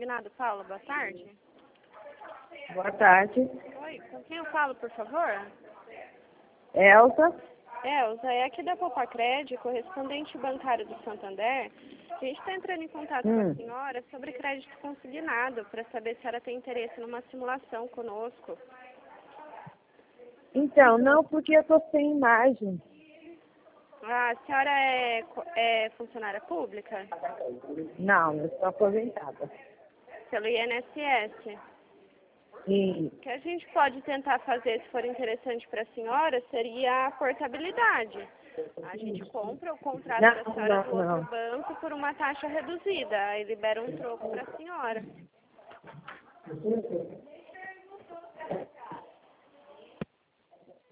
Consignado Paula, boa tarde. Boa tarde. Oi, com quem eu falo, por favor? Elza. Elza, é aqui da Popacred, correspondente bancário do Santander. A gente está entrando em contato com a senhora sobre crédito consignado, para saber se a senhora tem interesse numa simulação conosco. Então, não, porque eu estou sem imagem. A senhora é funcionária pública? Não, eu sou aposentada. Pelo INSS? E, O que a gente pode tentar fazer, se for interessante para a senhora, seria a portabilidade. A gente compra o contrato da senhora do outro banco por uma taxa reduzida, aí libera um troco para a senhora.